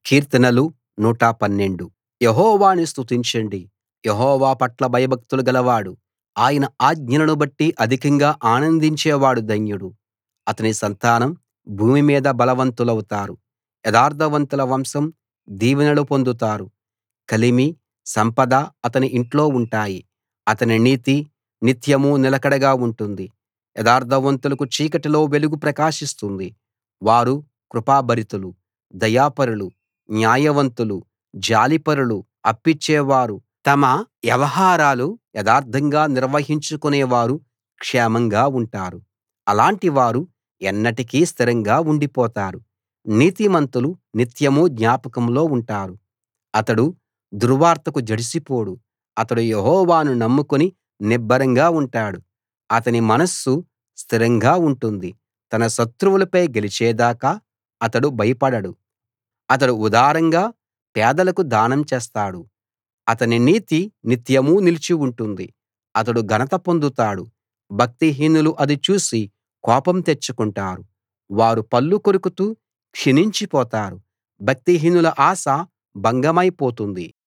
కీర్తనలు 112. యెహోవాను స్తుతించండి. యెహోవా పట్ల భయభక్తులు గలవాడు, ఆయన ఆజ్ఞలను బట్టి అధికంగా ఆనందించేవాడు ధన్యుడు. అతని సంతానం భూమి మీద బలవంతులవుతారు. యథార్థవంతుల వంశం దీవెనలు పొందుతారు. కలిమి, సంపద అతని ఇంట్లో ఉంటాయి. అతని నీతి నిత్యమూ నిలకడగా ఉంటుంది. యథార్థవంతులకు చీకటిలో వెలుగు ప్రకాశిస్తుంది. వారు కృపాభరితులు, దయాపరులు, న్యాయవంతులు, జాలిపరులు, అప్పిచ్చేవారు, తమ వ్యవహారాలు యథార్థంగా నిర్వహించుకునేవారు క్షేమంగా ఉంటారు. అలాంటి వారు ఎన్నటికీ స్థిరంగా ఉండిపోతారు. నీతిమంతులు నిత్యమూ జ్ఞాపకంలో ఉంటారు. అతడు దుర్వార్తకు జడిసిపోడు. అతడు యెహోవాను నమ్ముకుని నిబ్బరంగా ఉంటాడు. అతని మనస్సు స్థిరంగా ఉంటుంది. తన శత్రువులపై గెలిచేదాకా అతడు భయపడడు. అతడు ఉదారంగా పేదలకు దానం చేస్తాడు. అతని నీతి నిత్యమూ నిలిచి ఉంటుంది. అతడు ఘనత పొందుతాడు. భక్తిహీనులు అది చూసి కోపం తెచ్చుకుంటారు. వారు పళ్ళు కొరుకుతూ క్షీణించిపోతారు. భక్తిహీనుల ఆశ భంగమైపోతుంది.